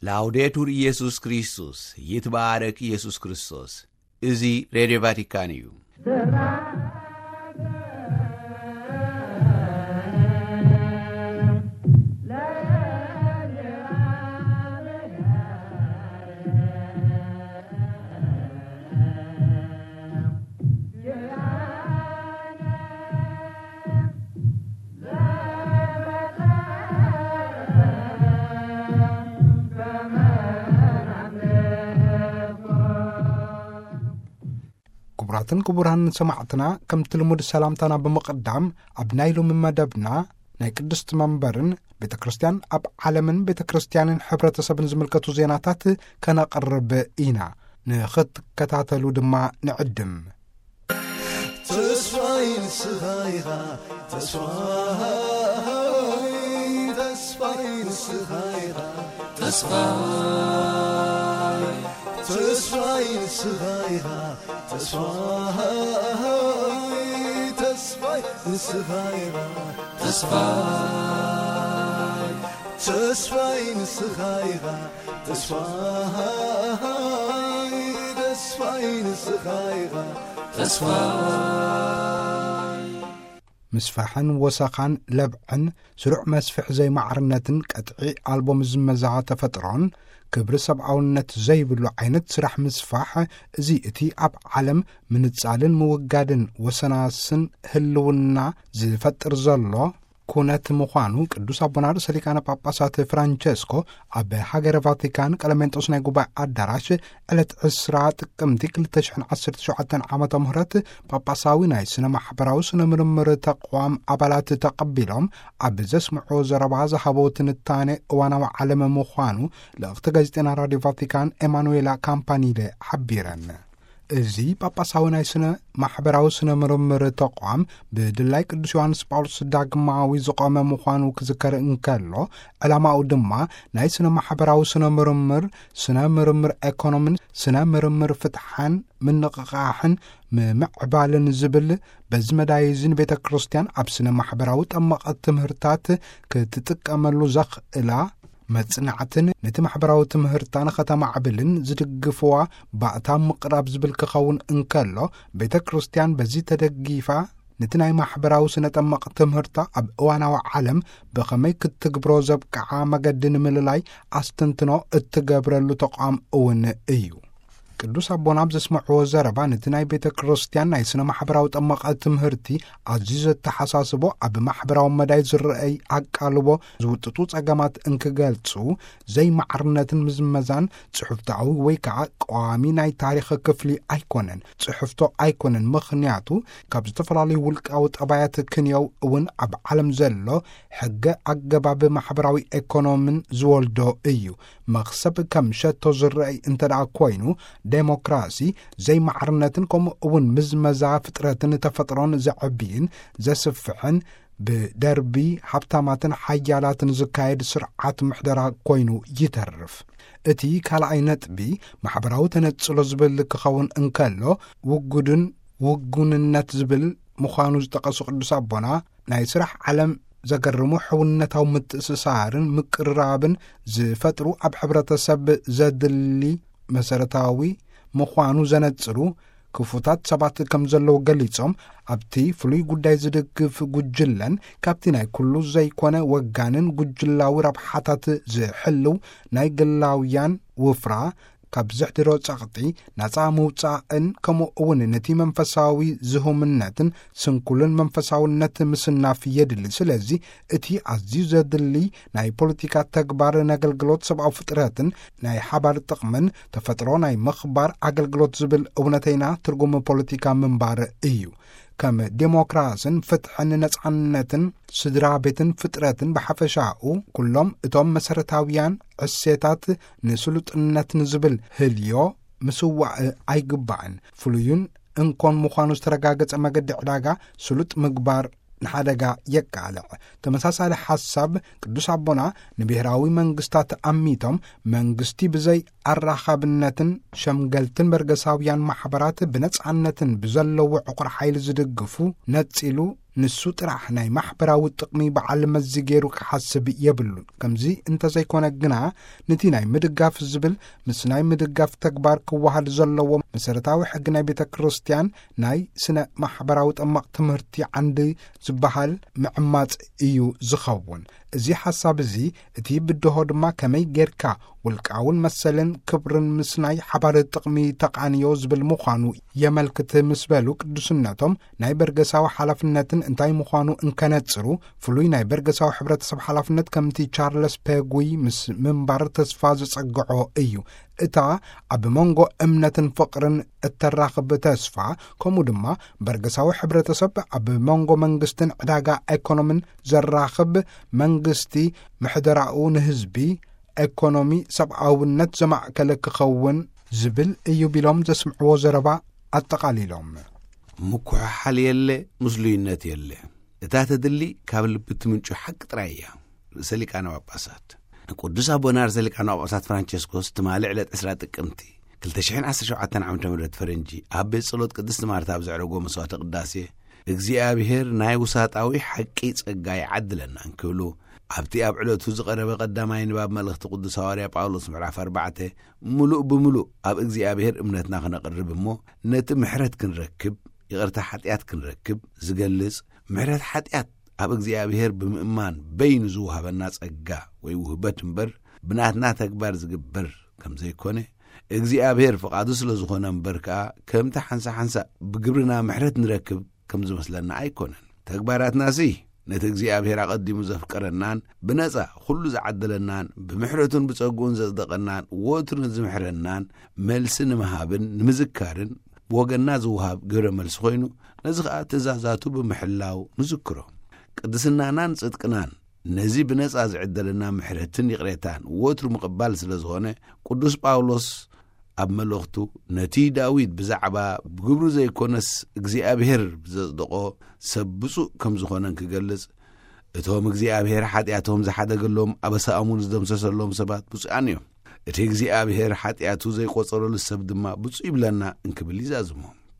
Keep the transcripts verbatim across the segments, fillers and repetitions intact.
ላውዴቱር ኢየሱስ ክርስቶስ ይትባረክ ኢየሱስ ክርስቶስ እዚ ሬዲዮ ቫቲካን እዩ። كبراتن كبران سمعتنا كم تلمود سلامتنا بمقدام أبنايلو من مدبنا ناي قدست منبرن بيت كريستيان أب عالمن بيت كريستيان حبرة سبن زملكتو زيناتات كان قرب إينا نخط كتاتلو دما نعدم تسفاين سغايغا تسفاين تسفاين سغايغا تسفاين تسفاين سغايغا تسفاين تسفاين سغايغا تسفاين تسفاين سغايغا تسفاين تسفاين سغايغا تسفاين مسفحن وسخان لبعن سرع مسفح زي معرنتن قطعي ألبوم زمزعة تفتران كبر سبعونت زي بلو عينت سرح مسفح زي اتي اب عالم من تسالن موقادن وسناسن هلونا زي فتر زلو كونت مخانو قدوس ابونار سليكان باباسات فرانچسكو اب حاجر فاتيكان قلمنطوس ناي غوبا ادراش الت اسرات قمتي كلتشحن عشرة شعتن عامه مهرت باباساوي ناي سنا محبراو سنا مرمر تقوام ابالات تقبلهم اب زسمعو زرباز حبوتن الثاني وانا عالم مخانو لاخت غازيتنا راديو فاتيكان ايمانويلا كامبانيله حبيرن እዚ ጳጳሳዊ ናይ ስነ ማሕበራዊ ስነ ምርምር ተቋም ብድላይ ቅዱስ ዮሐንስ ጳውሎስ ዳግማዊ ዝቆመ ምዃኑ ክዝከር እንከሎ ዕላማኡ ድማ ናይ ስነ ማሕበራዊ ስነ ምርምር ስነ ምርምር ኢኮኖሚን ስነ ምርምር ፍትሓን ምንቅቃሕን ምዕባልን ዝብል በዚ መዳይዝን ቤተ ክርስቲያን ኣብ ስነ ማሕበራዊ ጠመቐት ትምህርታት ክትጥቀመሉ ዘኽእላ መጽናዕትን ነቲ ማሕበራዊ ትምህርታን ኸተማ ዓብልን ዝድግፍዋ ባእታ ምቕራብ ዝብል ክኸውን እንከሎ ቤተ ክርስቲያን በዚ ተደጊፋ ነቲ ናይ ማሕበራዊ ስነ ጠመቕ ትምህርታ ኣብ እዋናዊ ዓለም ብኸመይ ክትግብሮ ዘብቅዓ መገዲ ንምልላይ ኣስተንትኖ እትገብረሉ ተቋም እውን እዩ። ቅዱስ አቦና ብዘስምዕዎ ዘረባ ነቲ ናይ ቤተ ክርስቲያን ናይ ስነ ማሕበራዊ ጠመቐ ትምህርቲ ኣዝዩ ዘተሓሳስቦ ኣብ ማሕበራዊ መዳይ ዝረአይ ኣቃልቦ ዝውጥጡ ጸገማት እንክገልጹ ዘይማዕርነትን ምዝመዛን ጽሑፍታዊ ወይ ከዓ ቋሚ ናይ ታሪኽ ክፍሊ ኣይኮነን ጽሑፍቶ ኣይኮነን ምኽንያቱ ካብ ዝተፈላለዩ ውልቃዊ ጠባያት ክንየው እውን ኣብ ዓለም ዘሎ ሕገ ኣገባብ ማሕበራዊ ኢኮኖሚን ዝወልዶ እዩ። መኽሰብ ከም ሸቶ ዝረአይ እንተደኣ ኮይኑ ዴሞክራሲ ዘይ ማዕርነትን ከም እውን ምዝመዛ ፍጥረትን ተፈጥሮን ዘዕብይን ዘስፍሕን ብደርቢ ሃብታማትን ሓያላትን ዝካየድ ስርዓት ምሕደራ ኮይኑ ይተርፍ። እቲ ካልኣይ ነጥቢ ማሕበራዊ ተነጽሎ ዝብል ክኸውን እንከሎ ውጉድን ውጉንነት ዝብል ምዃኑ ዝጠቐሱ ቅዱስ አቦና ናይ ስራሕ ዓለም ዘገርሙ ሕውነታዊ ምትእስሳርን ምቅርራብን ዝፈጥሩ ኣብ ሕብረተሰብ ዘድሊ መሰረታዊ ምዃኑ ዘነጽሩ ክፉታት ሰባት ከም ዘለዉ ገሊጾም ኣብቲ ፍሉይ ጉዳይ ዝድግፍ ጉጅለን ካብቲ ናይ ኩሉ ዘይኮነ ወጋንን ጉጅላዊ ረብሓታት ዝሕልው ናይ ግላውያን ውፍራ ካብ ዝሕድሮ ጸቕጢ ናፃ ምውፃእን ከምኡ እውን ነቲ መንፈሳዊ ዝሁምነትን ስንኩልን መንፈሳውነት ምስናፍ የድሊ። ስለዚ እቲ ኣዝዩ ዘድሊ ናይ ፖለቲካ ተግባር ኣገልግሎት ሰብኣዊ ፍጥረትን ናይ ሓባር ጥቕምን ተፈጥሮ ናይ ምኽባር ኣገልግሎት ዝብል እውነተይና ትርጉም ፖለቲካ ምንባር እዩ። ከም ዴሞክራስን ፍትሕን ነጻነትን ስድራ ቤትን ፍጥረትን ብሓፈሻኡ ኩሎም እቶም መሰረታውያን ዕሴታት ንስሉጥነት ንዝብል ህልዮ ምስዋዕ ኣይግባእን። ፍሉዩን እንኮን ምዃኑ ዝተረጋገጸ መገዲ ዕዳጋ ስሉጥ ምግባር ንሓደጋ የቃልዕ። ተመሳሳሊ ሓሳብ ቅዱስ አቦና ንብሔራዊ መንግስታት ኣሚቶም መንግስቲ ብዘይ ኣራኻብነትን ሸምገልትን በርገሳውያን ማሕበራት ብነጻነትን ብዘለዎ ዕቁር ሓይሊ ዝድግፉ ነጺሉ ንሱ ጥራሕ ናይ ማሕበራዊ ጥቕሚ በዓል መዚ ገይሩ ክሓስብ የብሉን ከምዚ እንተዘይኮነ ግና ነቲ ናይ ምድጋፍ ዝብል ምስ ናይ ምድጋፍ ተግባር ክወሃድ ዘለዎ መሰረታዊ ሕጊ ናይ ቤተ ክርስቲያን ናይ ስነ ማሕበራዊ ጠማቕ ትምህርቲ ዓንዲ ዝበሃል ምዕማጽ እዩ ዝኸውን እዚ ሓሳብ እዚ እቲ ብድሆ ድማ ከመይ ጌርካ ውልቃውን መሰልን ክብርን ምስ ናይ ሓባር ጥቕሚ ተቃንዮ ዝብል ምዃኑ የመልክት ምስ በሉ ቅዱስነቶም ናይ በርገሳዊ ሓላፍነትን እንታይ ምዃኑ እንከነጽሩ ፍሉይ ናይ በርገሳዊ ሕብረተሰብ ሓላፍነት ከምቲ ቻርለስ ፔጉይ ምስ ምንባር ተስፋ ዝጸግዖ እዩ እታ ኣብ መንጎ እምነትን ፍቕርን እተራኽብ ተስፋ ከምኡ ድማ በርገሳዊ ሕብረተሰብ ኣብ መንጎ መንግስትን ዕዳጋ ኢኮኖሚን ዘራኽብ መንግስቲ ምሕደራኡ ንህዝቢ ኢኮኖሚ ሰብኣውነት ዘማዕከለ ክኸውን ዝብል እዩ ቢሎም ዘስምዕዎ ዘረባ ኣጠቃሊሎም ምኩሕሓል የለ ምስሉይነት የለ እታ ተድሊ ካብ ልብት ምንጩ ሓቂ ጥራይ እያ ርእሰ ሊቃነ ጳጳሳት ቅዱስ አቡነ ርእሰ ሊቃነ ጳጳሳት ፍራንቸስኮስ ትማልዕ ዕለት ዕስራ ጥቅምቲ ክልተ ሽሕን ዓሰርተ ሸውዓተ ዓመተ ምህረት ፈረንጂ ኣብ ቤት ጸሎት ቅድስት ማርታ ኣብ ዘዕረጎ መስዋዕተ ቅዳሴ እግዚአብሔር ናይ ውሳጣዊ ሓቂ ጸጋ ይዓድለና እንክብሉ ኣብቲ ኣብ ዕለቱ ዝቐረበ ቀዳማይ ንባብ መልእኽቲ ቅዱስ ሐዋርያ ጳውሎስ ምዕራፍ ኣርባዕተ ሙሉእ ብምሉእ ኣብ እግዚአብሔር እምነትና ክነቕርብ እሞ ነቲ ምሕረት ክንረክብ ይቕርታ ሓጢአት ክንረክብ ዝገልጽ ምሕረት ሓጢአት ኣብ እግዚአብሔር ብምእማን በይኑ ዝውሃበና ጸጋ ወይ ውህበት እምበር ብናትና ተግባር ዝግበር ከም ዘይኮነ እግዚአብሔር ፍቓዱ ስለ ዝኾነ እምበር ከዓ ከምቲ ሓንሳ ሓንሳ ብግብርና ምሕረት ንረክብ ከም ዝመስለና ኣይኮነን ተግባራትና ሲ ነቲ እግዚአብሔር ኣቐዲሙ ዘፍቀረናን ብነጻ ኩሉ ዝዓደለናን ብምሕረቱን ብጸጉኡን ዘጽደቐናን ወትሩ ዝምሕረናን መልሲ ንምሃብን ንምዝካርን ብወገንና ዝውሃብ ግብረ መልሲ ኮይኑ ነዚ ከዓ ትእዛዛቱ ብምሕላው ንዝክሮ ቅድስናናን ጽድቅናን ነዚ ብነጻ ዝዕደለና ምሕረትን ይቕሬታን ወትሩ ምቕባል ስለ ዝኾነ ቅዱስ ጳውሎስ ኣብ መልእኽቱ ነቲ ዳዊት ብዛዕባ ብግብሩ ዘይኮነስ እግዚአብሔር ዘጽድቆ ሰብ ብፁእ ከም ዝኾነን ክገልጽ እቶም እግዚአብሔር ሓጢአቶም ዝሓደገሎም ኣበሳኣሙን ዝደምሰሰሎም ሰባት ብፁዓን እዮም እቲ እግዚአብሔር ሓጢአቱ ዘይቆጸረሉ ሰብ ድማ ብፁዕ ይብለና እንክብል ይዛዝሞ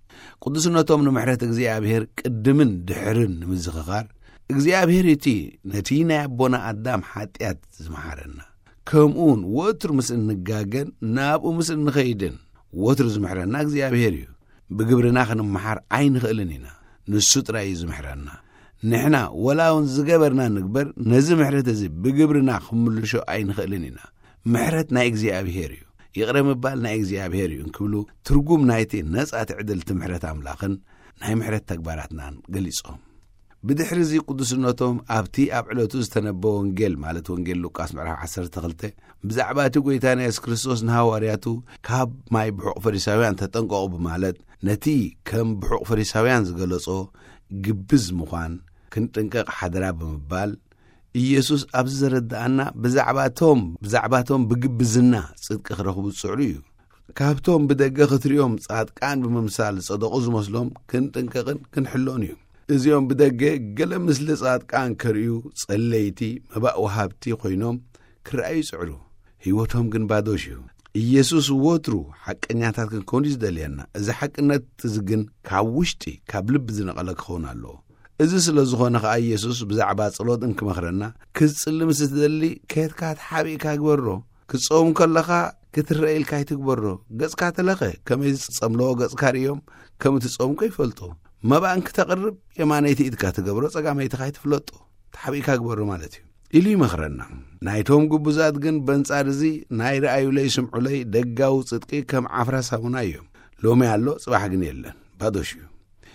ቅዱስነቶም ንምሕረት እግዚአብሔር ቅድምን ድሕርን ንምዝኽኻር እግዚአብሔር እቲ ነቲ ናይ ኣቦና ኣዳም ሓጢአት ዝመሓረና ከምኡን ወትር ምስ እንጋገን ናብኡ ምስ እንኸይድን ወትር ዝምሕረና እግዚአብሔር እዩ ብግብርና ክንመሓር ኣይንኽእልን ኢና ንሱ ጥራይ ዝምሕረና ንሕና ወላውን ዝገበርና ንግበር ነዚ ምሕረት እዚ ብግብርና ክምልሾ ኣይንኽእልን ኢና ምሕረት ናይ እግዚአብሔር እዩ ይቕረ ምባል ናይ እግዚአብሔር እዩ እንክብሉ ትርጉም ናይቲ ነጻ ትዕድልቲ ምሕረት ኣምላኽን ናይ ምሕረት ተግባራትናን ገሊጾም ብድሕሪ እዚ ቅዱስነቶም ኣብቲ ኣብ ዕለቱ ዝተነበበ ወንጌል ማለት ወንጌል ሉቃስ ምዕራፍ ዓሰርተ ክልተ ብዛዕባ እቲ ጐይታና ኢየሱስ ክርስቶስ ንሐዋርያቱ ካብ ማይ ብሑቕ ፈሪሳውያን ተጠንቀቑ ብማለት ነቲ ከም ብሑቕ ፈሪሳውያን ዝገለጾ ግብዝ ምዃን ክንጥንቀቕ ሓደራ ብምባል ኢየሱስ ኣብ ዝረዳእና ብዛዕባቶም ብዛዕባቶም ብግብዝና ጽድቂ ክረኽቡ ዝጽዕሩ እዩ ካብቶም ብደገ ክትሪኦም ጻድቃን ብምምሳል ዝጸደቑ ዝመስሎም ክንጥንቀቕን ክንሕሎን እዩ እዚኦም ብደገ ገለ ምስሊ ጻድቃን ከርእዩ ጸለይቲ መባእ ወሃብቲ ኮይኖም ክረኣዩ ይጽዕሩ ህይወቶም ግን ባዶሽ እዩ ኢየሱስ ወትሩ ሓቀኛታት ክንኮኑ ዝደልየና እዚ ሓቅነት እዚ ግን ካብ ውሽጢ ካብ ልቢ ዝነቐለ ክኸውን ኣለዎ እዚ ስለ ዝኾነ ከዓ ኢየሱስ ብዛዕባ ጸሎት እንክመኽረና ክትጽልም ስትደሊ ከየትካ ተሓቢእካ ግበሮ ክትጾም ከለኻ ክትረአልካ ይትግበሮ ገጽካ ተለኸ ከመይ ዝጸምለዎ ገጽካ ርዮም ከም ትጾምኮ ይፈልጦ መባእን ክተቕርብ የማነይቲ ኢድካ ትገብሮ ጸጋመይትኻ ይትፍለጦ ተሓቢእካ ግበሮ ማለት እዩ ኢሉ ይመኽረና ናይቶም ግቡዛት ግን በንጻር እዚ ናይ ረኣዩለይ ስምዑለይ ደጋዊ ጽድቂ ከም ዓፍራ ሳሙና እዮም ሎሚ ኣሎ ጽባሕ ግን የለን ባዶሽ እዩ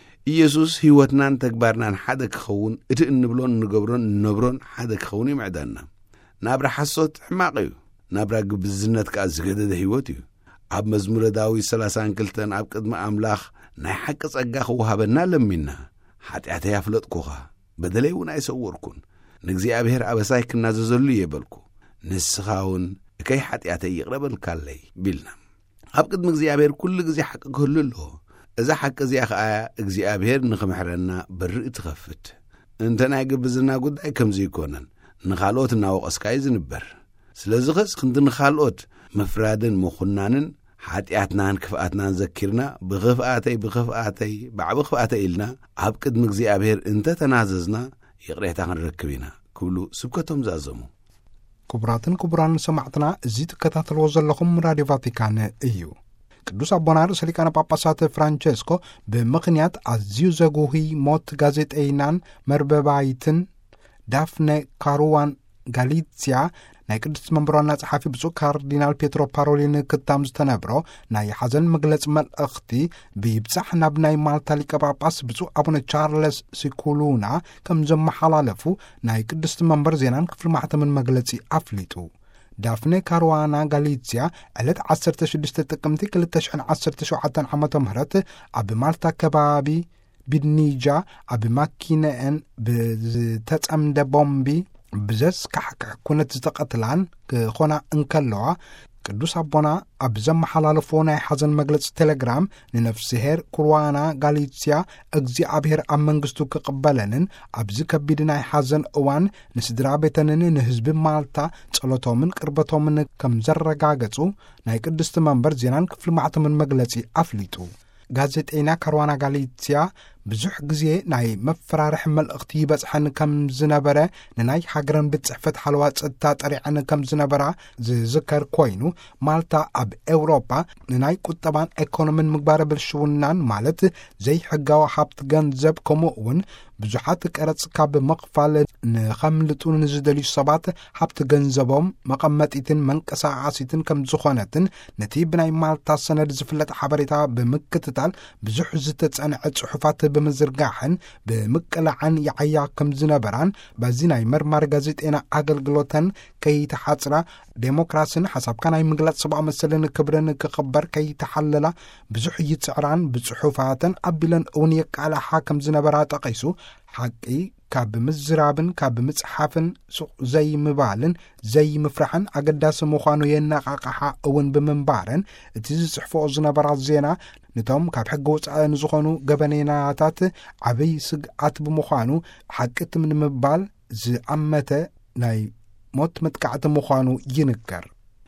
ኢየሱስ ህይወትናን ተግባርናን ሓደ ክኸውን እቲ እንብሎን እንገብሮን እንነብሮን ሓደ ክኸውን ይምዕደና ናብራ ሓሶት ሕማቕ እዩ ናብራ ግብዝነት ከዓ ዝገደደ ህይወት እዩ ኣብ መዝሙረ ዳዊት ሰላሳን ክልተን ኣብ ቅድሚ ኣምላኽ ናይ ሓቂ ጸጋ ክወሃበና ለሚና ሓጢአተይ ኣፍለጥኩኻ በደለይ እውን ኣይሰውርኩን ንእግዚአብሔር ኣበሳይ ክናዘዘሉ የበልኩ ንስኻ እውን እከይ ሓጢአተይ ይቕረበልካለይ ቢልና ኣብ ቅድሚ እግዚአብሔር ኩሉ ግዜ ሓቂ ክህሉ ኣለዎ እዛ ሓቂ እዚኣ ከዓ እግዚአብሔር ንኽምሕረና በርኢ ትኸፍት እንተ ናይ ግብዝና ጉዳይ ከምዚ ይኮነን ንኻልኦት እናወቐስካ እዩ ዝንበር ስለዚ ኸስ ክንዲ ንኻልኦት ምፍራድን ምኹናንን ሓጢኣትናን ክፍኣትናን ዘኪርና ብኽፍኣተይ ብኽፍኣተይ ባዕቢ ክፍኣተይ ኢልና ኣብ ቅድሚ እግዚኣብሔር እንተ ተናዘዝና ይቕሬታ ክንረክብ ኢና ክብሉ ስብከቶም ዝኣዘሙ። ክቡራትን ክቡራን ሰማዕትና እዚ ትከታተልዎ ዘለኹም ራድዮ ቫቲካን እዩ። ቅዱስ አቦና ርእሰ ሊቃነ ጳጳሳት ፍራንቼስኮ ብምኽንያት ኣዝዩ ዘጉሂ ሞት ጋዜጠኛን መርበባይትን ዳፍነ ካሩዋን ጋሊጽያ ናይ ቅድስት መንበሯና ጸሓፊ ብፁዕ ካርዲናል ፔትሮ ፓሮሊን ክታም ዝተነብሮ ናይ ሓዘን መግለጽ መልእኽቲ ብይብጻሕ ናብ ናይ ማልታ ሊቀ ጳጳስ ብፁዕ ኣቡነ ቻርለስ ሲኩሉና ከም ዘመሓላለፉ ናይ ቅድስት መንበር ዜናን ክፍሊ ማሕተምን መግለጺ ኣፍሊጡ። ዳፍነ ካሩዋና ጋሊጽያ ዕለት ዓሰርተ ሽዱሽተ ጥቅምቲ ክልተ ሽሕን ዓሰርተ ሸውዓተ ዓመተ ምህረት ኣብ ማልታ ከባቢ ቢድኒጃ ኣብ ማኪነአን ብዝተጸምደ ቦምቢ ብዘስ ካሕካሕ ኩነት ዝተቐትላን ክኾና እንከለዋ ቅዱስ አቦና ኣብ ዘመሓላለፎ ናይ ሓዘን መግለጽ ቴሌግራም ንነፍስሄር ኩርዋና ጋሊጽያ እግዚኣብሔር ኣብ መንግስቱ ክቕበለንን ኣብዚ ከቢድ ናይ ሓዘን እዋን ንስድራ ቤተንን ንህዝቢ ማልታ ጸሎቶምን ቅርበቶምን ከም ዘረጋገጹ ናይ ቅድስቲ መንበር ዜናን ክፍሊ ማሕተምን መግለጺ ኣፍሊጡ። ጋዜጠኛ ካርዋና ጋሊጽያ ብዙሕ ግዜ ናይ መፈራርሒ መልእኽቲ ይበጽሐን ከም ዝነበረ ንናይ ሃገረን ብጽሕፈት ሓለዋ ጸጥታ ጠሪዐን ከም ዝነበራ ዝዝከር ኮይኑ ማልታ ኣብ ኤውሮፓ ንናይ ቁጠባን ኢኮኖሚን ምግባረ ብልሽውናን ማለት ዘይሕጋዊ ሃብቲ ገንዘብ ከምኡ እውን ብዙሓት ቀረጽ ካብ መቕፋል ንኸምልጡ ንዝደልዩ ሰባት ሃብቲ ገንዘቦም መቐመጢትን መንቀሳቓሲትን ከም ዝኾነትን ነቲ ብናይ ማልታ ሰነድ ዝፍለጥ ሓበሬታ ብምክትታል ብዙሕ ዝተጸንዐ ጽሑፋት ብምዝርጋሕን ብምቅላዕን ይዓያ ከም ዝነበራን በዚ ናይ መርማሪ ጋዜጤና ኣገልግሎተን ከይተሓጽራ ዴሞክራሲን ሓሳብካ ናይ ምግላጽ ሰብኣዊ መሰልን ክብርን ክኽበር ከይተሓለላ ብዙሕ ይጽዕራን ብጽሑፋትን ኣቢለን እውን የቃልሓ ከም ዝነበራ ጠቒሱ ሓቂ ካብ ምዝራብን ካብ ምጽሓፍን ሱቕ ዘይምባልን ዘይምፍራሕን ኣገዳሲ ምዃኑ የነቓቕሓ እውን ብምንባረን እቲ ዝጽሕፍኦ ዝነበራ ዜና ነቶም ካብ ሕጊ ወፃኢ ንዝኾኑ ገበኔናታት ዓበይ ስግኣት ብምዃኑ ሓቂት ንምባል ዝኣመተ ናይ ሞት መጥቃዕቲ ምዃኑ ይንገር።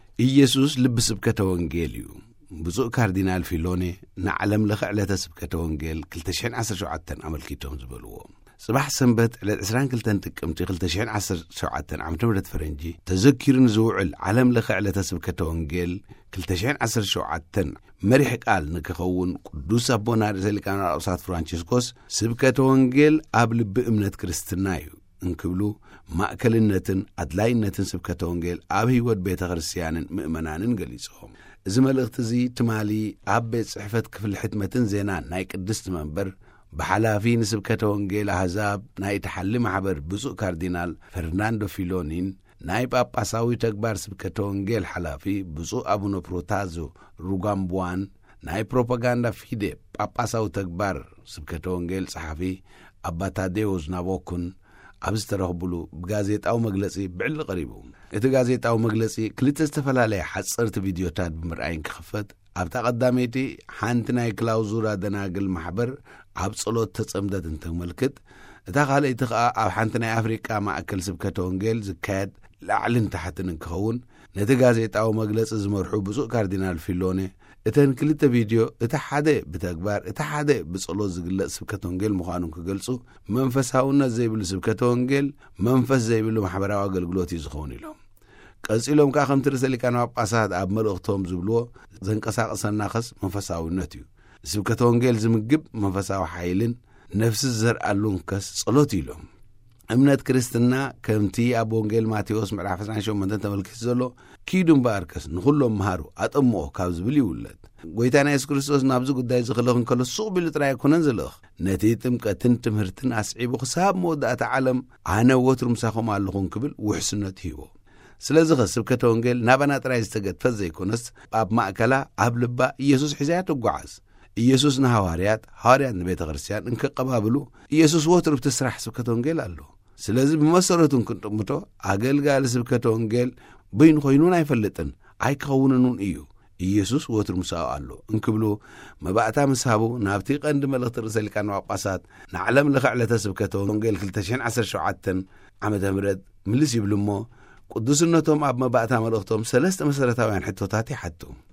ኢየሱስ ልቢ ስብከተ ወንጌል እዩ። ብፁዕ ካርዲናል ፊሎኔ ንዓለም ለኸ ዕለተ ስብከተ ወንጌል ክልተ ሽሕን ዓሰርተ ሸውዓተ ኣመልኪቶም ዝበልዎ صباح سنبت على عشرين كلتن تقمتي قلت شحن عشر شوعتن عم تمرت فرنجي تذكر نزوع العالم لخ على تسبكة وانجيل كلت شحن عشر شوعتن مريح قال نكخون قدوس أبونا زي كان أوساط فرانشيسكوس سبكة وانجيل قبل بأمنة كريستنايو انكبلو مأكلنتن أدلاينتن سبكة وانجيل أبي ود بيت غرسيان مؤمنان انجليزهم زمل اختزي تمالي أبي صحفة كفل حتمتن زينان نايك قدست منبر بحلافين سبكة وانجيل أحزاب ناي تحلي محبر بزوء كاردينال فرناندو فيلونين ناي باباساوي تكبار سبكة وانجيل حلافي بزوء أبونو بروتازو روغامبوان ناي بروباغاندا فيدي باباساوي تكبار سبكة وانجيل صحفي أباتا ديوز نابوكن أبسترهبلو بغازيت أو مجلسي بعل قريبو إتو غازيت أو مجلسي كليت استفلالي حصرت فيديوتات بمرأين كخفت أبتا قداميتي حانتناي كلاوزورا دناقل محبر عب صلوت تصمدت انت ملكت اتا قال اتقاء اب حانتناي افريقا مع اكل سبكة وانجيل زكاد لعلن تحت نكهون نتغازيت او مجلس زمرحو بزوء كاردينال فيلوني اتن كلتا فيديو اتا حدا بتكبار اتا حدا بصلوت زقلق سبكة وانجيل مخانون كقلصو منفسهاونا زي بلو سبكة وانجيل منفس زي بلو محبراو اقلقلوتي زخوني لهم قصيلهم كاخم ترسلي كانوا بقصاد اب ملغتهم زبلو زنقساق سناخس منفساو النتيو سبكة وانجيل زمقب منفساو حايلين نفس الزر قالون كس صلوتي لهم امنات كريستنا كمتي ابو وانجيل ماتيوس معرف عشان شو من انت ملك زلو كيدون باركس نخلهم مهارو اطمو كابز بلي ولد ويتانا يسوع كريستوس نابزو قداي زخلوخن كل السوق بالتراي كونن زلوخ نتيتم كتن تمهرتن اسعيبو حساب مودات عالم انا وتر مساخو مالخون كبل وحسنت هيو سلازغ سبكة وانجيل نابنا تراي استقد فزي كونس اب ماكلا اب لبا يسوع حزاياتو قعاز ኢየሱስ ነሐዋርያት ሐዋርያት ቤተ ክርስቲያን እንከቀባብሉ ኢየሱስ ወትር በተስራህ ስብከተ ወንጌል አሉ። ስለዚህ በመሰረቱን ክንጥምቶ አገልጋል ስብከተ ወንጌል በይን ኮይኑን አይፈልጥን አይከውኑን እዩ ኢየሱስ ወትር ሙሳው አሉ እንክብሉ መባዕታ መስሐቡ ናብቲ ቀንድ መልእክት ርሰልካን ዋጳሳት ንዓለም ለኸዕለተ ስብከተ ወንጌል ክልተ ሽሕን ዓሰርተ ሸውዓተ ዓመተ ምህረት ምልስ ይብልሞ ቅዱስነቶም ኣብ መባዕታ መልእክቶም ሰለስተ መሰረታውያን ሕቶታት ይሓቱ።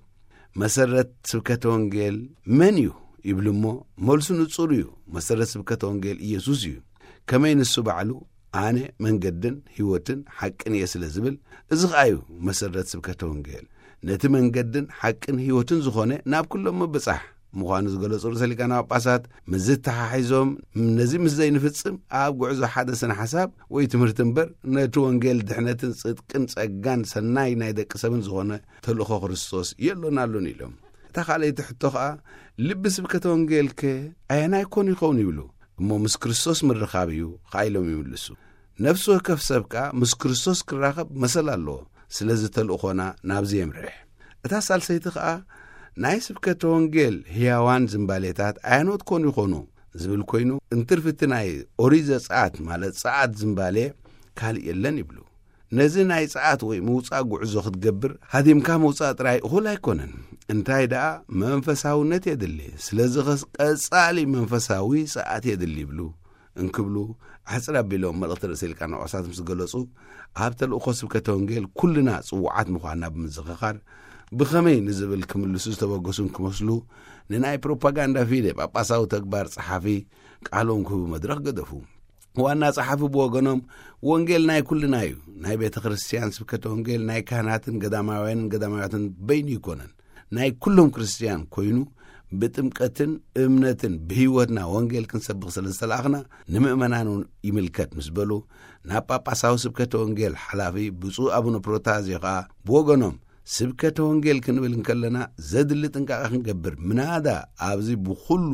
መሰረት ስብከተ ወንጌል መን እዩ ይብል እሞ መልሱ ንጹር እዩ። መሰረት ስብከተ ወንጌል ኢየሱስ እዩ። ከመይ ንሱ ባዕሉ ኣነ መንገድን ህይወትን ሓቅን እየ ስለ ዝብል እዚ ኸ እዩ መሰረት ስብከተ ወንጌል። ነቲ መንገድን ሓቅን ህይወትን ዝኾነ ናብ ኩሎም ምብጻሕ ምዃኑ ዝገለጹ ርእሰ ሊቃነ ጳጳሳት ምዝ ተሓሒዞም ነዚ ምስ ዘይንፍጽም ኣብ ጉዕዞ ሓደ ስነ ሓሳብ ወይ ትምህርቲ እምበር ነቲ ወንጌል ድሕነትን ጽድቅን ጸጋን ሰናይ ናይ ደቂ ሰብን ዝኾነ ተልእኾ ክርስቶስ የሎናሉን ኢሎም። እታ ካልአይቲ ሕቶ ኸዓ ልቢ ስብከተ ወንጌል ከ ኣየናይ ኮኑ ይኸውን ይብሉ እሞ ምስ ክርስቶስ ምርኻብ እዩ ኻኢሎም ይምልሱ። ነፍሲ ወከፍ ሰብካ ምስ ክርስቶስ ክራኸብ መሰል ኣለዎ። ስለዚ ተልእኾና ናብዚ የምርሕ። እታ ሳልሰይቲ ኸዓ ናይ ስብከተ ወንጌል ህያዋን ዝምባሌታት ኣያኖት ኮኑ ይኾኑ ዝብል ኮይኑ እንትርፍቲ ናይ ኦሪት ዘጸአት ማለት ጸዓት ዝምባሌ ካልእ የለን ይብሉ። ነዚ ናይ ጸዓት ወይ ምውጻእ ጉዕዞ ክትገብር ሃዲምካ ምውጻእ ጥራይ እኹል ኣይኮነን። እንታይ ደኣ መንፈሳውነት የድሊ። ስለዚ ቀጻሊ መንፈሳዊ ጸዓት የድሊ ይብሉ እንክብሉ ሓፅር ኣቢሎም መልእኽቲ ርእሰ ሊቃነ ጳጳሳት ምስ ገለጹ ኣብ ተልእኾ ስብከተ ወንጌል ኩልና ጽዋዓት ምዃንና ብምዝኽኻር ብኸመይ ንዝብል ክምልሱ ዝተበገሱን ክመስሉ ንናይ ፕሮፓጋንዳ ፊደ ጳጳሳዊ ተግባር ጸሓፊ ቃሎም ክህቡ መድረኽ ገደፉ። ዋና ጸሓፊ ብወገኖም ወንጌል ናይ ኩልና እዩ። ናይ ቤተ ክርስቲያን ስብከተ ወንጌል ናይ ካህናትን ገዳማውያንን ገዳማውያትን በይኑ ይኮነን ናይ ኩሎም ክርስቲያን ኮይኑ ብጥምቀትን እምነትን ብህይወትና ወንጌል ክንሰብኽ ስለ ዝተላኽና ንምእመናን ይምልከት ምስ በሉ ናብ ጳጳሳዊ ስብከተ ወንጌል ሓላፊ ብፁዕ ኣቡነ ፕሮታዝዮ ኸዓ ብወገኖም ስብከተ ወንጌል ክንብል እንከለና ዘድሊ ጥንቃቐ ክንገብር ምናዳ ኣብዚ ብኹሉ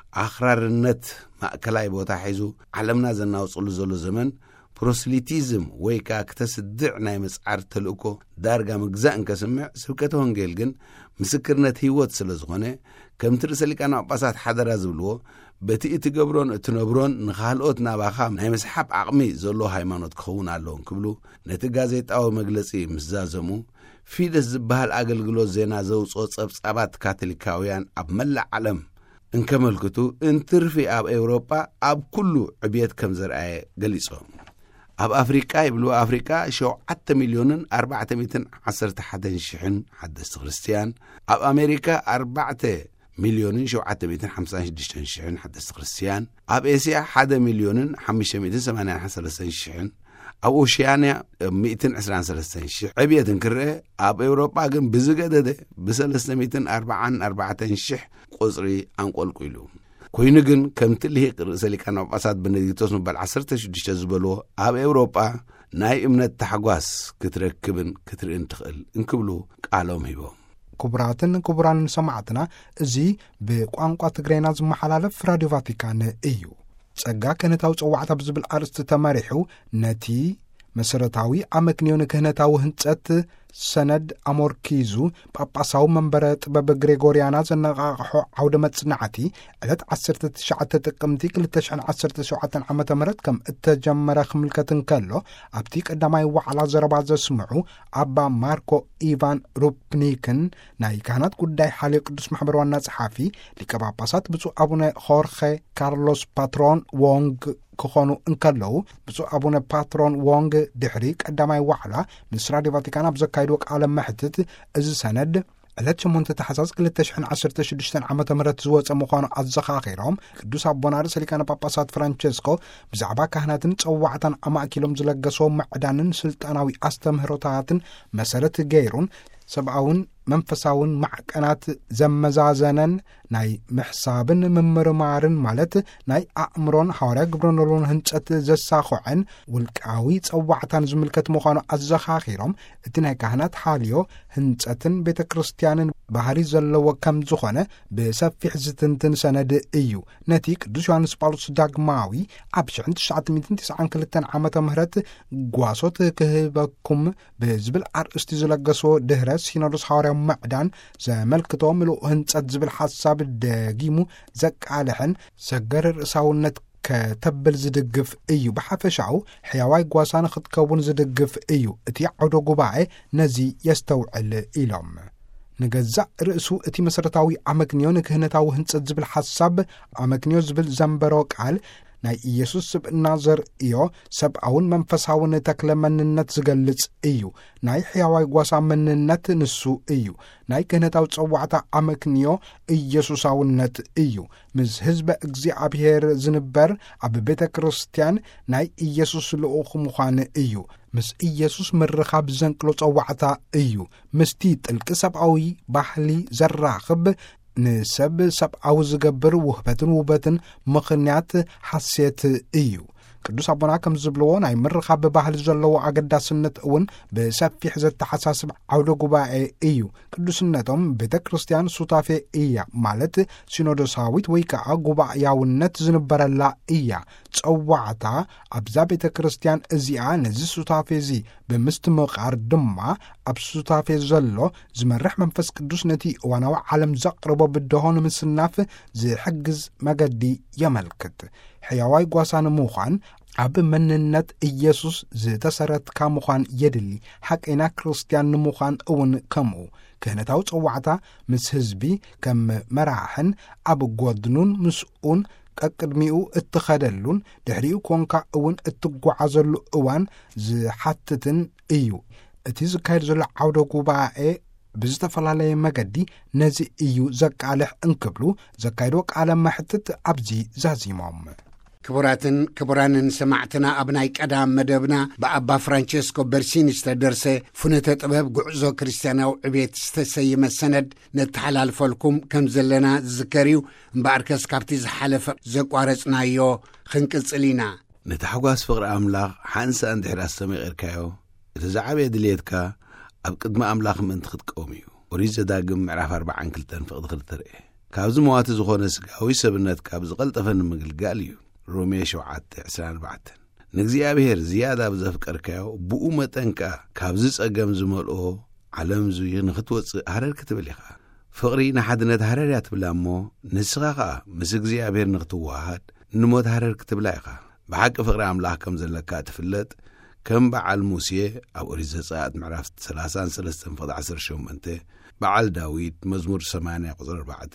ኣኽራርነት ማእከላይ ቦታ ሒዙ ዓለምና ዘናውፅሉ ዘሎ ዘመን ፕሮስሊቲዝም ወይ ከዓ ክተስድዕ ናይ መጽዓር ተልእኮ ዳርጋ ምግዛእ እንከስምዕ ስብከተ ወንጌል ግን ምስክርነት ህይወት ስለ ዝኾነ ከምቲ ርእሰ ሊቃነ ጳጳሳት ሓደራ ዝብልዎ በቲ እትገብሮን እትነብሮን ንኻልኦት ናባኻ ናይ መስሓብ ዓቕሚ ዘሎ ሃይማኖት ክኸውን ኣለዎ ክብሉ ነቲ ጋዜጣዊ መግለጺ ምስዛዘሙ ፊደስ ዝበሃል ኣገልግሎት ዜና ዘውፅኦ ጸብጻባት ካቶሊካውያን ኣብ መላእ ዓለም እንከመልክቱ እንትርፊ ኣብ ኤውሮጳ ኣብ ኩሉ ዕብየት ከም ዘርአየ ገሊጾም። ኣብ ኣፍሪቃ ይብሉ ኣፍሪቃ ሸውዓተ ሚልዮንን ኣርባዕተ ሚእትን ዓሰርተ ሓደን ሽሕን ሓደስቲ ክርስቲያን፣ ኣብ ኣሜሪካ ኣርባዕተ ሚልዮንን ሸውዓተ ሚእትን ሓምሳን ሽዱሽተን ሽሕን ሓደስቲ ክርስቲያን፣ ኣብ ኤስያ ሓደ ሚልዮንን ሓሙሽተ ሚእትን ሰማንያን ሰለስተን ሽሕን፣ ኣብ ኦሽያንያ ሚእትን ዕስራን ሰለስተን ሽሕ ዕብየት እንክርአ ኣብ ኤውሮጳ ግን ብዝገደደ ብሰለስተ ሚእትን ኣርባዓን ኣርባዕተን ሽሕ ቁጽሪ አንቆልቁሉ ኮይኑ ግን ከምቲ ልሂቅ ርእሰ ሊቃነ ጳጳሳት ቤኔዲክቶስ ምባል ዓሰርተ ሽዱሽተ ዝበልዎ ኣብ ኤውሮጳ ናይ እምነት ታሕጓስ ክትረክብን ክትርእን ትኽእል እንክብሉ ቃሎም ሂቦም። ክቡራትን ክቡራንን ሰማዕትና እዚ ብቋንቋ ትግሬና ዝመሓላለፍ ራድዮ ቫቲካን እዩ። ጸጋ ክህነታዊ ጽዋዕታ ብዝብል ኣርእስቲ ተመሪሑ ነቲ መሰረታዊ ኣመክንዮ ንክህነታዊ ህንጸት ሰነድ ኣሞርኪዙ ጳጳሳዊ መንበረ ጥበብ ግሬጎርያና ዘነቓቕሖ ዓውደ መጽናዕቲ ዕለት ዓሰርተ ትሽዓተ ጥቅምቲ ክልተ ሽሕን ዓሰርተ ሸውዓተ ዓመተ ምህረት ከም እተጀመረ ክምልከት እንከሎ ኣብቲ ቀዳማይ ዋዕላ ዘረባ ዘስምዑ ኣባ ማርኮ ኢቫን ሩፕኒክን ናይ ካህናት ጉዳይ ሓልዮ ቅዱስ ማሕበር ዋና ጸሓፊ ሊቀ ጳጳሳት ብፁዕ ኣቡነ ሆርኼ ካርሎስ ፓትሮን ዎንግ ክኾኑ እንከለዉ ብፁዕ ኣቡነ ፓትሮን ዎንግ ድሕሪ ቀዳማይ ዋዕላ ምስ ራድዮ ቫቲካን ኣብ ዘካይድዎ ቃለ መሕትት እዚ ሰነድ ዕለት ሸሞንተ ታሕሳስ ክልተ ሽሕን ዓሰርተ ሽዱሽተ ዓመተ ምህረት ዝወፀ ምዃኑ ኣዘኻኺሮም ቅዱስ ኣቦና ርእሰ ሊቃነ ጳጳሳት ፍራንቸስኮ ብዛዕባ ካህናትን ጸዋዕታን ኣማእኪሎም ዝለገሶ ምዕዳንን ስልጣናዊ ኣስተምህሮታትን መሰረት ገይሩን ሰብኣውን መንፈሳውን ማዕቀናት ዘመዛዘነን ናይ ምሕሳብን ምምርማርን ማለት ናይ ኣእምሮን ሐዋርያ ግብረኖሎን ህንጸት ዘሳኽዐን ውልቃዊ ጸዋዕታን ዝምልከት ምዃኑ ኣዘኻኺሮም እቲ ናይ ካህናት ሓልዮ ህንጸትን ቤተ ክርስቲያንን ባህሪ ዘለዎ ከም ዝኾነ ብሰፊሕ ዝትንትን ሰነድ እዩ። ነቲ ቅዱስ ዮሐንስ ጳውሎስ ዳግማዊ ኣብ ሽሕን ትሽዓተ ሚእትን ትስዓን ክልተን ዓመተ ምህረት ጓሶት ክህበኩም ብዝብል ኣርእስቲ ዝለገሶ ድህረ ሲኖዶስ ሐዋርያ ምዕዳን ዘመልክቶ ምሉእ ህንጸት ዝብል ሓሳብ ደጊሙ ዘቃልሕን ሰገር ርእሳውነት ከተብል ዝድግፍ እዩ። ብሓፈሻው ሕያዋይ ጓሳን ክትከውን ዝድግፍ እዩ። እቲ ዓውደ ጉባኤ ነዚ የስተውዕል ኢሎም ንገዛእ ርእሱ እቲ መሰረታዊ ኣመክንዮ ንክህነታዊ ህንጸት ዝብል ሓሳብ ኣመክንዮ ዝብል ዘንበሮ ቃል ናይ ኢየሱስ ስብዕና ዘርእዮ ሰብኣውን መንፈሳውን ተክለ መንነት ዝገልጽ እዩ ናይ ሕያዋይ ጓሳ መንነት ንሱ እዩ ናይ ክህነታዊ ፀዋዕታ ኣመክንዮ ኢየሱሳውነት እዩ ምስ ህዝበ እግዚኣብሔር ዝንበር ኣብ ቤተ ክርስቲያን ናይ ኢየሱስ ልኡኽ ምዃን እዩ ምስ ኢየሱስ ምርኻብ ዘንቅሎ ፀዋዕታ እዩ ምስቲ ጥልቂ ሰብኣዊ ባህሊ ዘራኽብ ንሰብ ሰብኣዊ ዝገብር ውህበትን ውበትን ምኽንያት ሓሴት እዩ ቅዱስ ኣቦና ከም ዝብልዎ ናይ ምርኻብ ባህሊ ዘለዎ ኣገዳስነት እውን ብሰፊሕ ዘተሓሳስብ ዓውደ ጉባኤ እዩ ቅዱስነቶም ቤተ ክርስቲያን ሱታፌ እያ ማለት ሲኖዶሳዊት ወይ ከዓ ጉባኤያውነት ዝንበረላ እያ ፀዋዕታ ኣብዛ ቤተ ክርስቲያን እዚኣ ነዚ ሱታፌ እዚ ብምስትምቓር ድማ ኣብ ሱታፌ ዘሎ ዝመርሕ መንፈስ ቅዱስ ነቲ እዋናዊ ዓለም ዘቕርቦ ብድሆን ምስናፍ ዝሕግዝ መገዲ የመልክት ሕያዋይ ጓሳን ምዃን ኣብ መንነት ኢየሱስ ዝተሰረትካ ምዃን የድሊ ሓቀና ክርስቲያን ንምዃን እውን ከምኡ ክህነታዊ ፀዋዕታ ምስ ህዝቢ ከም መራሕን ኣብ ጎድኑን ምስኡን ቀቅድሚኡ እትኸደሉን ድሕሪኡ ኮንካ እውን እትጓዓዘሉ እዋን ዝሓትትን እዩ እቲ ዝካየድ ዘሎ ዓውደ ጉባኤ ብዝተፈላለየ መገዲ ነዚ እዩ ዘቃልሕ እንክብሉ ዘካይዶ ቃለ መሕትት ኣብዚ ዛዚሞም ክቡራትን ክቡራንን ሰማዕትና ኣብ ናይ ቀዳም መደብና ብኣባ ፍራንቸስኮ በርሲኒ ዝተደርሰ ፍኖተ ጥበብ ጉዕዞ ክርስቲያናዊ ዕቤት ዝተሰይመ ሰነድ ነተሓላልፈልኩም ከም ዘለና ዝዝከር እዩ እምበኣርከስ ካብቲ ዝሓለፈ ዘቋረጽናዮ ክንቅጽል ኢና ነቲ ሓጓስ ፍቕሪ ኣምላኽ ሓንሳ እንድሕር ኣስተሚቒርካዮ እቲ ዝዓበየ ድልየትካ ኣብ ቅድሚ ኣምላኽ ምእንቲ ክትቀውም እዩ ኦሪት ዘዳግም ምዕራፍ ኣርባዓን ክልተን ፍቕዲ ክልተ ርኤ ካብዚ መዋቲ ዝኾነ ስጋዊ ሰብነትካ ብዝቐልጠፈ ንምግልጋል እዩ ሮሜ ሸውዓተ ዕስራን ኣርባዕተን ንእግዚኣብሔር ዝያዳ ብዘፍቀርካዮ ብኡ መጠንካ ካብዚ ጸገም ዝመልኦ ዓለም ዙይ ንኽትወፅእ ሃረር ክትብል ኢኻ ፍቕሪ ንሓድነት ሃረር እያ ትብላ እሞ ንስኻ ኸኣ ምስ እግዚኣብሔር ንኽትዋሃድ ንሞት ሃረር ክትብላ ኢኻ ብሓቂ ፍቕሪ ኣምላኽ ከም ዘለካ ትፍለጥ ከም በዓል ሙሴ ኣብ ኦሪት ዘጸአት ምዕራፍ ሰላሳን ሰለስተን ፍቕዲ ዓሰርተ ሸሞንተ በዓል ዳዊት መዝሙር ሰማንያ ቁፅሪ ኣርባዕተ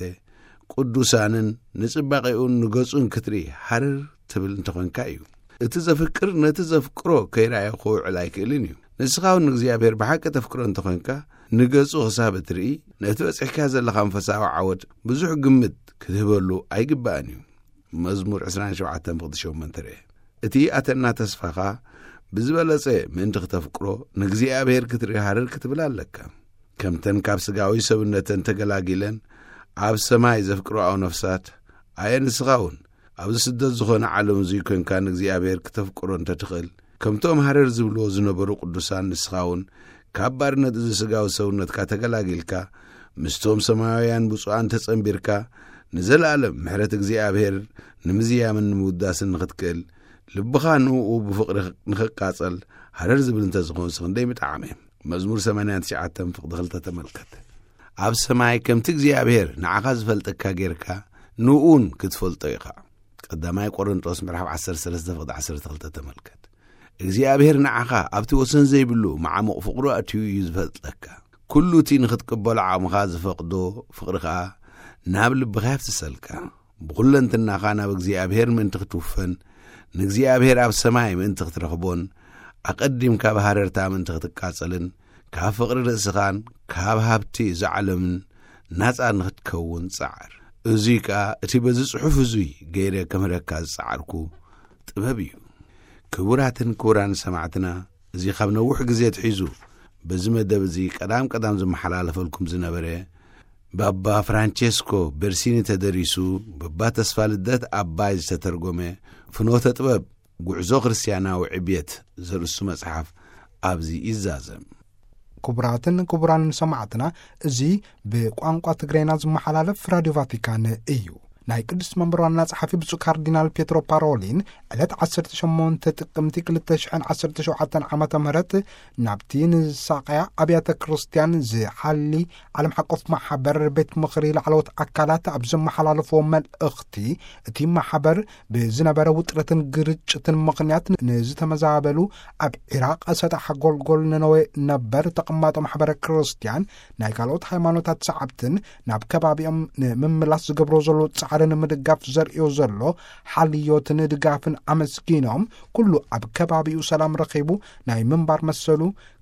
ቅዱሳንን ንጽባቐኡን ንገጹን ክትርኢ ሃረር ትብል እንተኾንካ እዩ እቲ ዘፍቅር ነቲ ዘፍቅሮ ከይራእዮ ክውዕል ኣይክእልን እዩ ንስኻ እውን ንእግዚኣብሔር ብሓቂ ተፍቅሮ እንተኾንካ ንገጹ ክሳብ እትርኢ ነቲ በፂሕካ ዘለኻ መንፈሳዊ ዓወድ ብዙሕ ግምት ክትህበሉ ኣይግባእን እዩ መዝሙር ዕስራን ሸውዓተን ፍቕዲ ሸሞንተ ርኤ እቲ ኣተና ተስፋኻ ብዝበለጸ ምእንቲ ክትፍቅሮ ንእግዚኣብሔር ክትርኢ ሃረር ክትብል ኣለካ ከምተን ካብ ስጋዊ ሰብነተን ተገላጊለን ኣብ ሰማይ ዘፍቅሮኣው ነፍሳት ኣየ ንስኻ እውን ኣብዚ ስደት ዝኾነ ዓለም እዙይ ኮንካ ንእግዚኣብሔር ክተፍቅሮ እንተትኽእል ከምቶም ሃረር ዝብልዎ ዝነበሩ ቅዱሳን ንስኻ እውን ካብ ባርነት እዚ ስጋዊ ሰውነትካ ተገላጊልካ ምስቶም ሰማያውያን ብፁዓን ተጸንቢርካ ንዘለኣለም ምሕረት እግዚኣብሔር ንምዝያምን ንምውዳስን ንኽትክእል ልብኻ ንኡ ብፍቕሪ ንኽቃጸል ሃረር ዝብል እንተዝኾን ስኽንደይ ምጣዕመ መዝሙር ሰማንያ ትሽዓተን ፍቕዲ ክልተ ተመልከት ኣብ ሰማይ ከምቲ እግዚኣብሔር ንዓኻ ዝፈልጠካ ጌርካ ንኡን ክትፈልጦ ኢኻ ቀዳማይ ቆሮንጦስ ምዕራፍ ዓሰርተ ሰለስተ ፍቕዲ ዓሰርተ ክልተ ተመልከት እግዚኣብሔር ንዓኻ ኣብቲ ወሰን ዘይብሉ መዓሙቕ ፍቕሩ ኣትዩ እዩ ዝፈልጠካ ኩሉ እቲ ንኽትቅበሎ ዓቕምኻ ዝፈቕዶ ፍቕሪ ከዓ ናብ ልብኻ ይፍስሰልካ ብኹለንትናኻ ናብ እግዚኣብሔር ምእንቲ ክትውፈን ንእግዚኣብሔር ኣብ ሰማይ ምእንቲ ክትረኽቦን ኣቐዲምካ ብሃረርታ ምእንቲ ክትቃጸልን ካብ ፍቕሪ ርእስኻን ካብ ሃብቲ ዝዓለምን ናፃ ንኽትከውን ጻዕር እዙይ ከዓ እቲ በዚ ጽሑፍ እዙይ ገይረ ከምህረካ ዝጻዓርኩ ጥበብ እዩ ክቡራትን ክቡራን ሰማዕትና እዚ ካብ ነዊሕ ግዜ ትሒዙ በዚ መደብ እዚ ቀዳም ቀዳም ዝመሓላለፈልኩም ዝነበረ በኣባ ፍራንቸስኮ በርሲኒ ተደሪሱ በባ ተስፋ ልደት ኣባይ ዝተተርጎመ ፍኖተ ጥበብ ጉዕዞ ክርስቲያናዊ ዕብየት ዘርእሱ መጽሓፍ ኣብዚ ይዛዘም ክቡራትን ክቡራንን ሰማዕትና እዚ ብቋንቋ ትግርኛ ዝመሓላለፍ ራድዮ ቫቲካን እዩ ናይ ቅዱስ መንበር ዋና ጸሓፊ ብፁዕ ካርዲናል ፔትሮ ፓሮሊን ዕለት ዓሰርተ ሸሞንተ ጥቅምቲ ክልተ ሽሕን ዓሰርተ ሸውዓተን ዓመተ ምህረት ናብቲ ንሳቅያ ኣብያተ ክርስቲያን ዝሓሊ ዓለም ሓቆፍ ማሕበር ቤት ምኽሪ ላዕለዎት ኣካላት ኣብ ዝመሓላለፍዎ መልእኽቲ እቲ ማሕበር ብዝነበረ ውጥረትን ግርጭትን ምኽንያት ንዝተመዛበሉ ኣብ ኢራቅ ሰጣሕ ጎልጎል ነነዌ ነበር ተቐማጦ ማሕበረ ክርስቲያን ናይ ካልኦት ሃይማኖታት ሰዓብትን ናብ ከባቢኦም ንምምላስ ዝገብሮ ዘሎ ጻዕሪ ሓደን ምድጋፍ ዘርእዮ ዘሎ ሓልዮትን ድጋፍን ኣመስጊኖም ኩሉ ኣብ ከባቢኡ ሰላም ረኺቡ ናይ ምንባር መሰሉ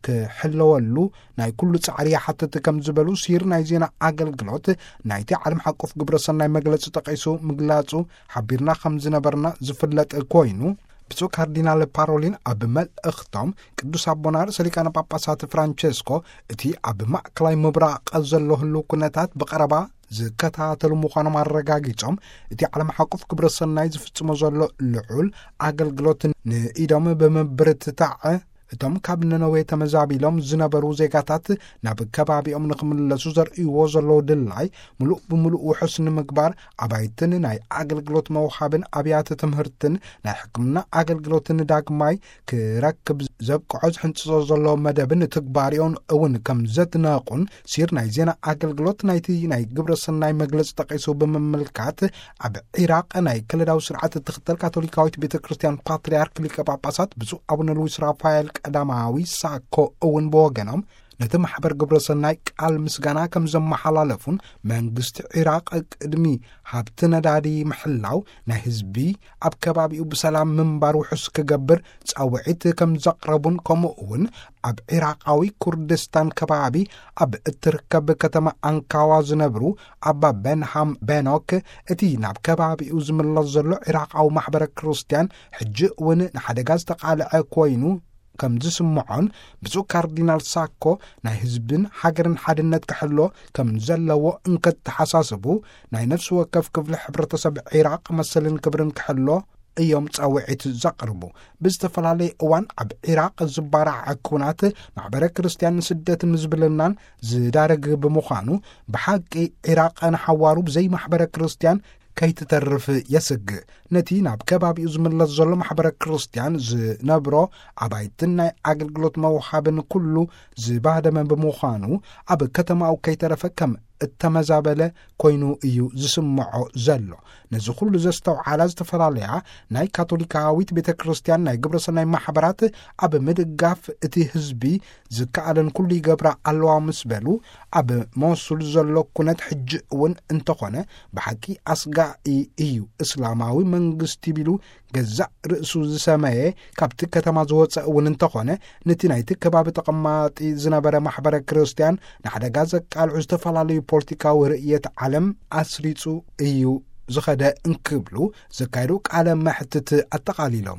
ክሕለወሉ ናይ ኩሉ ጻዕሪ ሓተት ከም ዝበሉ ሲር ናይ ዜና ኣገልግሎት ናይቲ ዓለም ሓቆፍ ግብረሰናይ መግለፂ ጠቂሱ ምግላጹ ሓቢርና ከም ዝነበርና ዝፍለጥ ኮይኑ ብፁዕ ካርዲናል ፓሮሊን ኣብ መልእኽቶም ቅዱስ ኣቦና ርእሰ ሊቃነ ጳጳሳት ፍራንቸስኮ እቲ ኣብ ማእከላይ ምብራቕ ዘሎ ህልው ኩነታት ብቐረባ ዝከታተሉ ምዃኖም ኣረጋጊጾም እቲ ዓለም ሓቆፍ ግብረሰናይ ዝፍጽሞ ዘሎ ልዑል ኣገልግሎት ንኢዶም ብምብርትታዕ እቶም ካብ ነነዌ ተመዛቢሎም ዝነበሩ ዜጋታት ናብ ከባቢኦም ንኽምለሱ ዘርእይዎ ዘለዎ ድላይ ሙሉእ ብምሉእ ውሑስ ንምግባር ኣባይትን ናይ ኣገልግሎት መውሃብን ኣብያተ ትምህርትን ናይ ሕክምና ኣገልግሎትን ዳግማይ ክረክብ ዘብቅዖ ዝሕንጽዞ ዘሎ መደብን ትግባሪኦም እውን ከም ዘትነቑን ሲር ናይ ዜና ኣገልግሎት ናይቲ ናይ ግብረሰናይ መግለፂ ጠቂሱ ብምምልካት ኣብ ዒራቅ ናይ ከለዳዊ ስርዓት ትኽተል ካቶሊካዊት ቤተ ክርስቲያን ፓትርያርክ ሊቀ ጳጳሳት ብፁዕ ኣቡነ ሉዊስ ራፋኤል ቀዳማዊ ሳኮ እውን ብወገኖም ነቲ ማሕበር ግብረሰናይ ቃል ምስጋና ከም ዘመሓላለፉን መንግስቲ ዒራቅ ቅድሚ ሃብቲ ነዳዲ ምሕላው ናይ ህዝቢ ኣብ ከባቢኡ ብሰላም ምንባር ውሑስ ክገብር ጻውዒት ከም ዘቕረቡን ከምኡ እውን ኣብ ዒራቃዊ ኩርድስታን ከባቢ ኣብ እትርከብ ከተማ አንካዋ ዝነብሩ ኣባ ቤንሃም ቤኖክ እቲ ናብ ከባቢኡ ዝምለስ ዘሎ ዒራቃዊ ማሕበረ ክርስቲያን ሕጂ እውን ንሓደጋ ዝተቃልዐ ኮይኑ ከም ዝስምዖን ብፁዕ ካርዲናል ሳኮ ናይ ህዝብን ሃገርን ሓድነት ክሕሎ ከም ዘለዎ እንከተሓሳስቡ ናይ ነፍሲ ወከፍ ክፍሊ ሕብረተሰብ ዒራቅ መሰልን ክብርን ክሕሎ እዮም ጻውዒት ዘቕርቡ ብዝተፈላለየ እዋን ኣብ ዒራቅ ዝባራዕ ኩናት ማሕበረ ክርስቲያን ንስደትን ዝብልናን ዝዳረግ ብምዃኑ ብሓቂ ዒራቅ ንሓዋሩ ብዘይ ማሕበረ ክርስቲያን ከይትተርፍ የስግእ ነቲ ናብ ከባቢኡ ዝምለስ ዘሎ ማሕበረ ክርስቲያን ዝነብሮ ኣባይትን ናይ ኣገልግሎት መውሃብን ኩሉ ዝባህደመ ብምዃኑ ኣብ ከተማኡ ከይተረፈ ከም እተመዛበለ ኮይኑ እዩ ዝስምዖ ዘሎ ነዚ ኩሉ ዘስተውዓላ ዝተፈላለያ ናይ ካቶሊካዊት ቤተ ክርስቲያን ናይ ግብረሰናይ ማሕበራት ኣብ ምድጋፍ እቲ ህዝቢ ዝከኣለን ኩሉ ይገብራ ኣለዋ ምስ በሉ ኣብ መወሱሉ ዘሎ ኩነት ሕጂ እውን እንተኾነ ብሓቂ ኣስጋኢ እዩ እስላማዊ መንግስቲ ቢሉ ገዛእ ርእሱ ዝሰመየ ካብቲ ከተማ ዝወፀ እውን እንተኾነ ነቲ ናይቲ ከባቢ ተቐማጢ ዝነበረ ማሕበረ ክርስቲያን ንሓደጋ ዘቃልዑ ዝተፈላለዩ ፖለቲካዊ ርእየት ዓለም ኣስሪጹ እዩ ዝኸደ እንክብሉ ዘካይዱ ቃለ መሕትት ኣጠቓሊሎም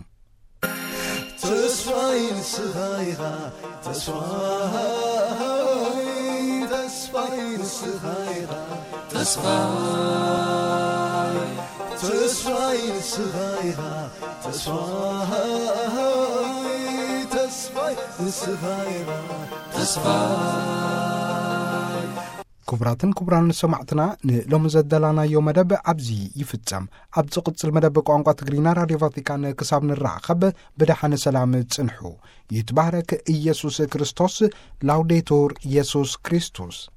ተስፋይን ስኻይኻ ተስፋይ ተስፋይን ስኻይኻ ተስፋይ ተስፋይን ስኻይኻ ተስፋይ ተስፋይን ስኻይኻ ተስፋይ ክቡራትን ክቡራን ሰማዕትና ንሎሚ ዘደላናዮ መደብ ኣብዚ ይፍጸም ኣብ ዝቕጽል መደብ ቋንቋ ትግሪና ራድዮ ቫቲካን ክሳብ ንራኸብ ብድሓነ ሰላም ጽንሑ ይትባረክ ኢየሱስ ክርስቶስ ላውዴቱር ኢየሱስ ክርስቶስ